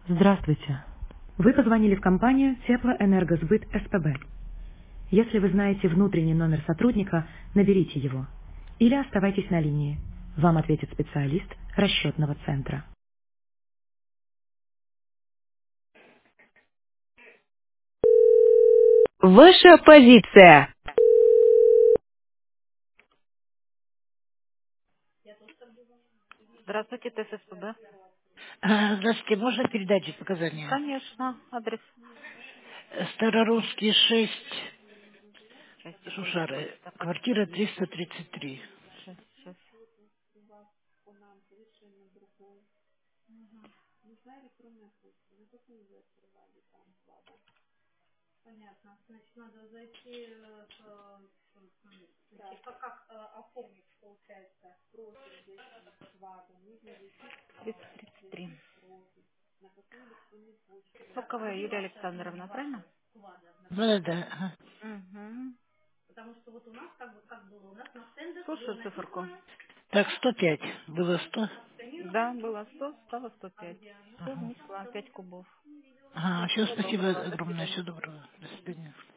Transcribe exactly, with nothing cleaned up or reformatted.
Здравствуйте. Вы позвонили в компанию Теплоэнергосбыт СПБ. Если вы знаете внутренний номер сотрудника, наберите его. Или оставайтесь на линии. Вам ответит специалист расчетного центра. Ваша позиция. Здравствуйте, ТССПБ. А, Здравствуйте, можно передать показания? Конечно, адрес. Э, Старорусский шесть, Сейчас, секундочку. Шушары, Так, квартира триста тридцать три. сейчас, сейчас. тридцать тридцать три. Соковая Юлия Александровна, правильно? Да-да-да. Ага. Угу. Слушаю циферку. Так, сто пять. Было сто. Да, было сто, стало сто пять. Все Ага. внесла, пять кубов. Ага, все, Всего спасибо доброго, до огромное, свидания. всего доброго. До свидания.